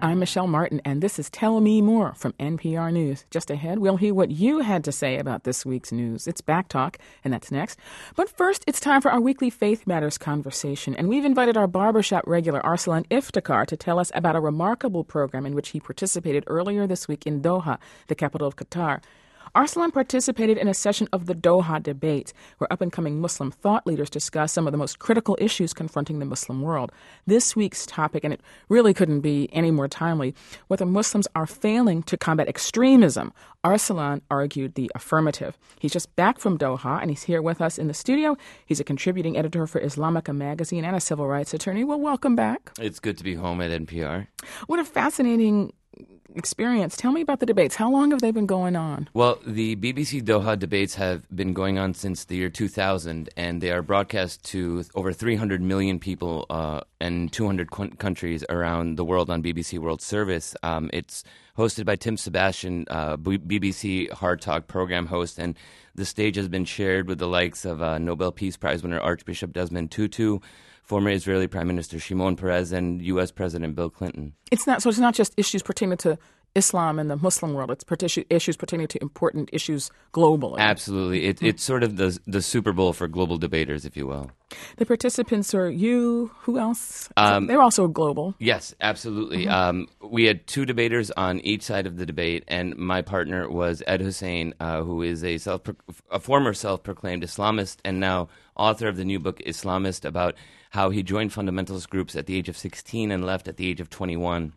I'm Michelle Martin, and this is Tell Me More from NPR News. Just ahead, we'll hear what you had to say about this week's news. It's Back Talk, and that's next. But first, it's time for our weekly Faith Matters conversation, and we've invited our barbershop regular, Arsalan Iftikhar, to tell us about a remarkable program in which he participated earlier this week in Doha, the capital of Qatar. Arsalan participated in a session of the Doha Debate, where up-and-coming Muslim thought leaders discuss some of the most critical issues confronting the Muslim world. This week's topic, and it really couldn't be any more timely, whether Muslims are failing to combat extremism. Arsalan argued the affirmative. He's just back from Doha, and he's here with us in the studio. He's a contributing editor for Islamica magazine and a civil rights attorney. Well, welcome back. It's good to be home at NPR. What a fascinating experience. Tell me about the debates. How long have they been going on? Well, the BBC Doha debates have been going on since the year 2000, and they are broadcast to over 300 million people in 200 countries around the world on BBC World Service. It's hosted by Tim Sebastian, BBC Hard Talk program host, and the stage has been shared with the likes of Nobel Peace Prize winner Archbishop Desmond Tutu, former Israeli Prime Minister Shimon Peres, and U.S. President Bill Clinton. It's not just issues pertaining to Islam and the Muslim world. It's issues pertaining to important issues globally. Absolutely. It's sort of the Super Bowl for global debaters, if you will. The participants are you. Who else? They're also global. Yes, absolutely. Mm-hmm. We had two debaters on each side of the debate, and my partner was Ed Hussein, who is a former self-proclaimed Islamist and now author of the new book Islamist, about how he joined fundamentalist groups at the age of 16 and left at the age of 21.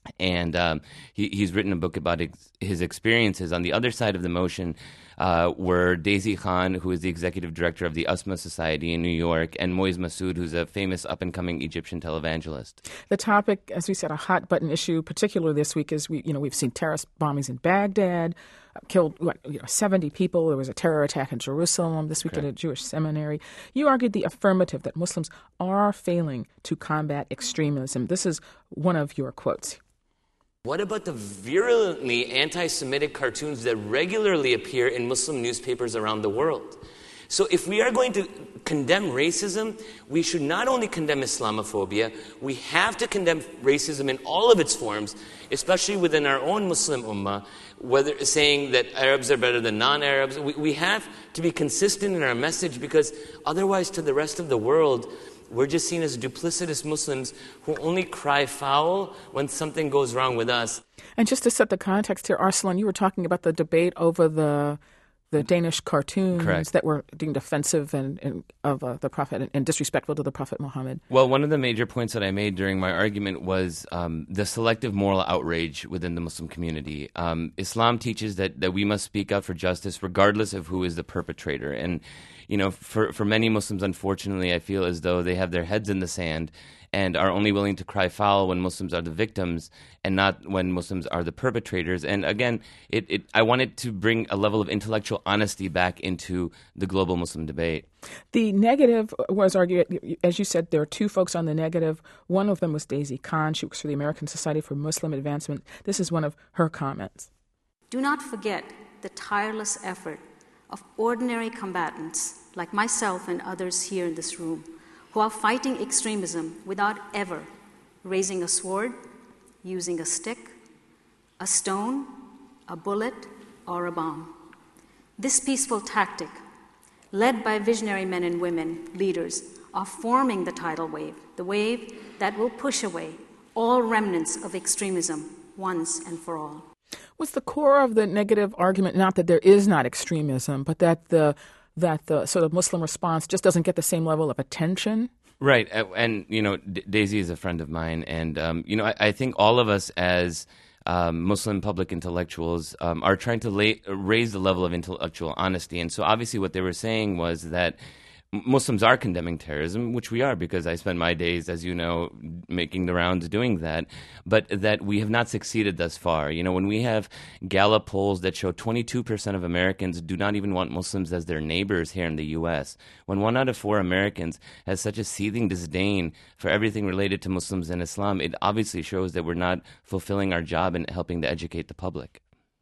And he's written a book about his experiences. On the other side of the motion were Daisy Khan, who is the executive director of the Usma Society in New York, and Moiz Masood, who's a famous up-and-coming Egyptian televangelist. The topic, as we said, a hot-button issue, particularly this week, is we've seen terrorist bombings in Baghdad, killed 70 people. There was a terror attack in Jerusalem this week at a Jewish seminary. You argued the affirmative, that Muslims are failing to combat extremism. This is one of your quotes. What about the virulently anti-Semitic cartoons that regularly appear in Muslim newspapers around the world? So if we are going to condemn racism, we should not only condemn Islamophobia, we have to condemn racism in all of its forms, especially within our own Muslim ummah, whether saying that Arabs are better than non-Arabs. We have to be consistent in our message, because otherwise to the rest of the world, we're just seen as duplicitous Muslims who only cry foul when something goes wrong with us. And just to set the context here, Arsalan, you were talking about the debate over the Danish cartoons that were deemed offensive and of the Prophet and disrespectful to the Prophet Muhammad. Well, one of the major points that I made during my argument was the selective moral outrage within the Muslim community. Islam teaches that we must speak out for justice regardless of who is the perpetrator. And for many Muslims, unfortunately, I feel as though they have their heads in the sand and are only willing to cry foul when Muslims are the victims and not when Muslims are the perpetrators. And again, I wanted to bring a level of intellectual honesty back into the global Muslim debate. The negative was argued, as you said, there are two folks on the negative. One of them was Daisy Khan. She works for the American Society for Muslim Advancement. This is one of her comments. Do not forget the tireless effort of ordinary combatants like myself and others here in this room, who are fighting extremism without ever raising a sword, using a stick, a stone, a bullet, or a bomb. This peaceful tactic, led by visionary men and women, leaders, are forming the tidal wave, the wave that will push away all remnants of extremism once and for all. Was the core of the negative argument not that there is not extremism, but that the sort of Muslim response just doesn't get the same level of attention? Right. And, Daisy is a friend of mine. And, I think all of us as Muslim public intellectuals are trying to raise the level of intellectual honesty. And so obviously what they were saying was that Muslims are condemning terrorism, which we are, because I spend my days, as you know, making the rounds doing that, but that we have not succeeded thus far. When we have Gallup polls that show 22% of Americans do not even want Muslims as their neighbors here in the U.S., when 1 out of 4 Americans has such a seething disdain for everything related to Muslims and Islam, it obviously shows that we're not fulfilling our job in helping to educate the public.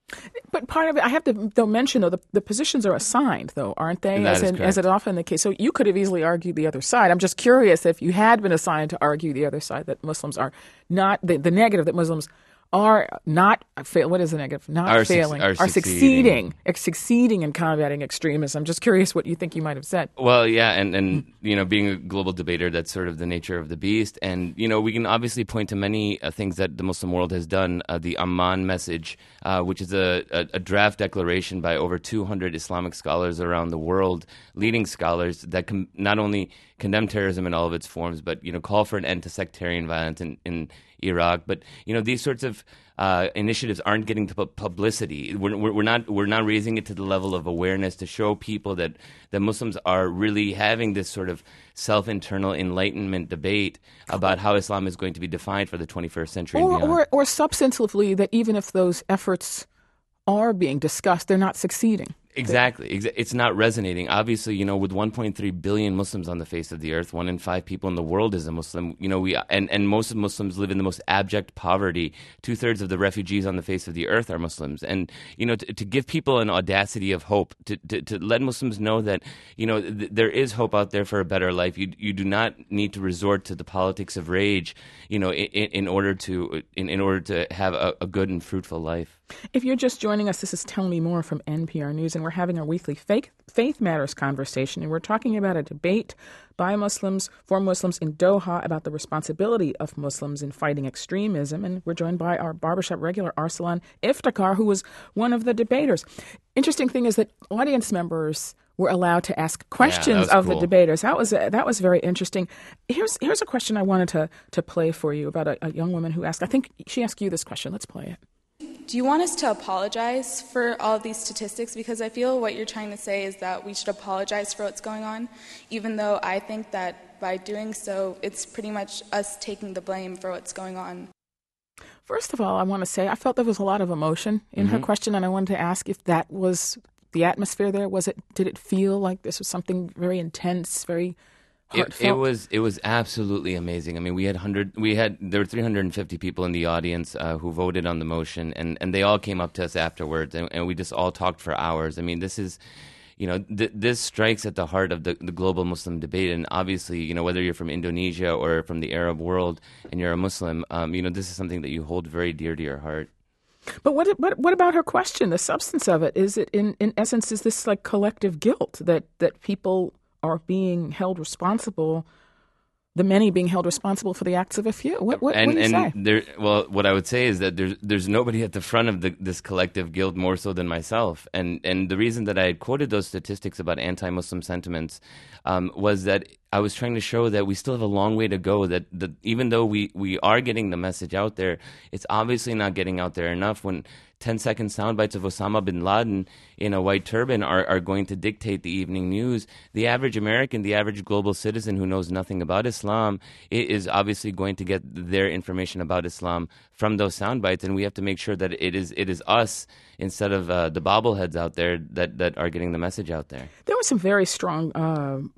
But part of it, I have to though mention, though, the positions are assigned, though, aren't they? That is As it often the case. So you could have easily argued the other side. I'm just curious if you had been assigned to argue the other side, that Muslims are not, the negative, that Muslims are not, what is the negative? Not failing, are succeeding in combating extremism. I'm just curious what you think you might have said. Well, yeah, and being a global debater, that's sort of the nature of the beast. And, we can obviously point to many things that the Muslim world has done. The Amman message, which is a draft declaration by over 200 Islamic scholars around the world, leading scholars that not only condemn terrorism in all of its forms, but, call for an end to sectarian violence in Iraq. But, these sorts of initiatives aren't getting to publicity. We're not raising it to the level of awareness to show people that Muslims are really having this sort of self-internal enlightenment debate about how Islam is going to be defined for the 21st century and beyond. Or substantively, that even if those efforts are being discussed, they're not succeeding. Exactly. It's not resonating. Obviously, with 1.3 billion Muslims on the face of the earth, 1 in 5 people in the world is a Muslim. And most of Muslims live in the most abject poverty. 2/3 of the refugees on the face of the earth are Muslims. And, to give people an audacity of hope, to let Muslims know that, there is hope out there for a better life. You do not need to resort to the politics of rage, in order to have a good and fruitful life. If you're just joining us, this is Tell Me More from NPR News, and we're having our weekly Faith Matters conversation, and we're talking about a debate by Muslims, for Muslims in Doha, about the responsibility of Muslims in fighting extremism, and we're joined by our barbershop regular, Arsalan Iftikhar, who was one of the debaters. Interesting thing is that audience members were allowed to ask questions of the debaters. That was very interesting. Here's a question I wanted to play for you about a young woman who asked, I think she asked you this question. Let's play it. Do you want us to apologize for all of these statistics? Because I feel what you're trying to say is that we should apologize for what's going on, even though I think that by doing so, it's pretty much us taking the blame for what's going on. First of all, I want to say I felt there was a lot of emotion in her question, and I wanted to ask if that was the atmosphere there. Did it feel like this was something very intense, very heartfelt? It was absolutely amazing. I mean, there were 350 people in the audience who voted on the motion, and they all came up to us afterwards, and we just all talked for hours. I mean, this is, this strikes at the heart of the global Muslim debate, and obviously, whether you're from Indonesia or from the Arab world and you're a Muslim, this is something that you hold very dear to your heart. But what about her question? The substance of it, is it in essence, is this like collective guilt that people are being held responsible, the many being held responsible for the acts of a few? What do you say? What I would say is that there's nobody at the front of this collective guilt more so than myself. And the reason that I had quoted those statistics about anti-Muslim sentiments was that I was trying to show that we still have a long way to go, that even though we are getting the message out there, it's obviously not getting out there enough when 10-second sound bites of Osama bin Laden in a white turban are going to dictate the evening news. The average American, the average global citizen who knows nothing about Islam is obviously going to get their information about Islam from those sound bites, and we have to make sure that it is us instead of the bobbleheads out there that are getting the message out there. There were some very strong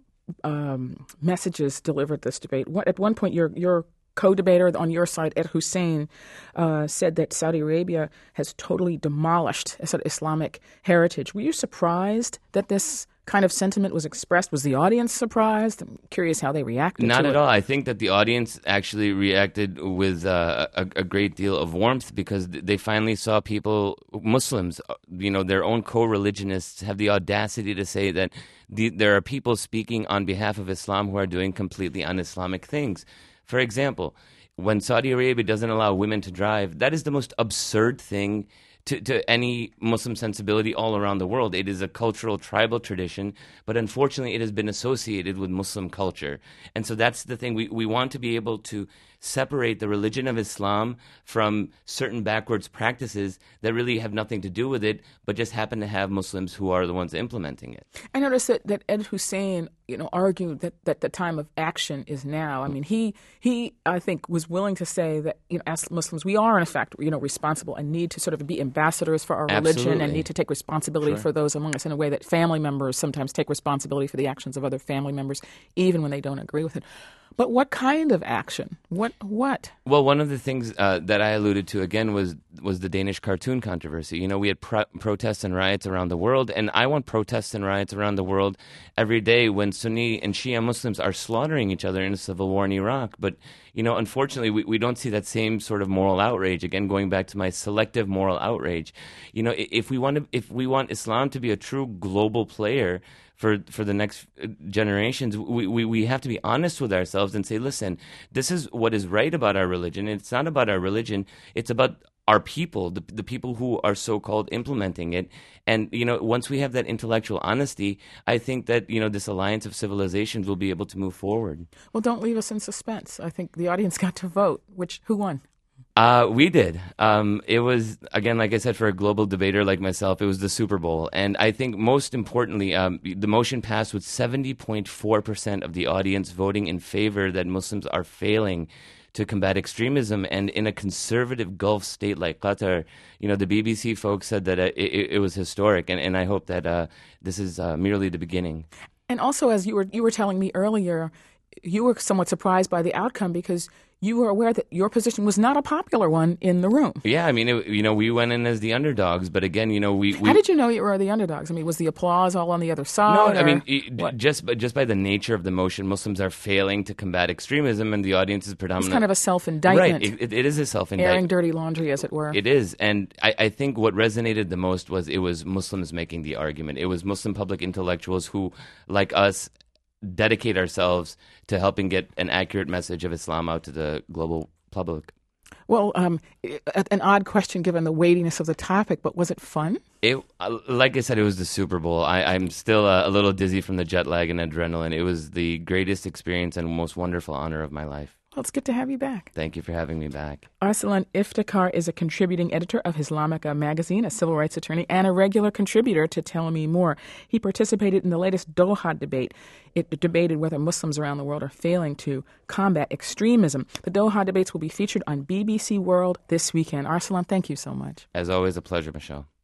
messages delivered this debate. At one point, your co-debater on your side, Ed Hussein, said that Saudi Arabia has totally demolished Islamic heritage. Were you surprised that this kind of sentiment was expressed? Was the audience surprised? I'm curious how they reacted to it. Not at all. I think that the audience actually reacted with a great deal of warmth because they finally saw people, Muslims, their own co-religionists, have the audacity to say that there are people speaking on behalf of Islam who are doing completely un-Islamic things. For example, when Saudi Arabia doesn't allow women to drive, that is the most absurd thing to any Muslim sensibility all around the world. It is a cultural, tribal tradition, but unfortunately it has been associated with Muslim culture. And so that's the thing. We want to be able to separate the religion of Islam from certain backwards practices that really have nothing to do with it, but just happen to have Muslims who are the ones implementing it. I noticed that Ed Hussein, argued that the time of action is now. I mean, he I think was willing to say that, as Muslims, we are in effect, responsible and need to sort of be ambassadors for our religion and need to take responsibility for those among us in a way that family members sometimes take responsibility for the actions of other family members, even when they don't agree with it. But what kind of action? What? Well, one of the things that I alluded to again was the Danish cartoon controversy. You know, we had protests and riots around the world, and I want protests and riots around the world every day when Sunni and Shia Muslims are slaughtering each other in a civil war in Iraq. But, you know, unfortunately, we don't see that same sort of moral outrage. Again, going back to my selective moral outrage, you know, if we want Islam to be a true global player for the next generations, we have to be honest with ourselves and say, listen, this is what is right about our religion. It's not about our religion. It's about our people, the people who are so-called implementing it. And, you know, once we have that intellectual honesty, I think that, you know, this alliance of civilizations will be able to move forward. Well, don't leave us in suspense. I think the audience got to vote. Who won? We did. It was, again, like I said, for a global debater like myself, it was the Super Bowl. And I think most importantly, the motion passed with 70.4% of the audience voting in favor that Muslims are failing to combat extremism. And in a conservative Gulf state like Qatar, you know, the BBC folks said that it was historic. And I hope that this is merely the beginning. And also, as you were telling me earlier, you were somewhat surprised by the outcome because you were aware that your position was not a popular one in the room. Yeah, I mean, you know, we went in as the underdogs, but again, you know, we How did you know you were the underdogs? I mean, was the applause all on the other side? No, I mean, just by the nature of the motion, Muslims are failing to combat extremism, and the audience is predominantly... It's kind of a self-indictment. Right, it is a self-indictment. Airing dirty laundry, as it were. It is, and I think what resonated the most was it was Muslims making the argument. It was Muslim public intellectuals who, like us, dedicate ourselves to helping get an accurate message of Islam out to the global public. Well, an odd question given the weightiness of the topic, but was it fun? Like I said, it was the Super Bowl. I'm still a little dizzy from the jet lag and adrenaline. It was the greatest experience and most wonderful honor of my life. Well, it's good to have you back. Thank you for having me back. Arsalan Iftikhar is a contributing editor of Islamika magazine, a civil rights attorney, and a regular contributor to Tell Me More. He participated in the latest Doha debate. It debated whether Muslims around the world are failing to combat extremism. The Doha debates will be featured on BBC World this weekend. Arsalan, thank you so much. As always, a pleasure, Michelle.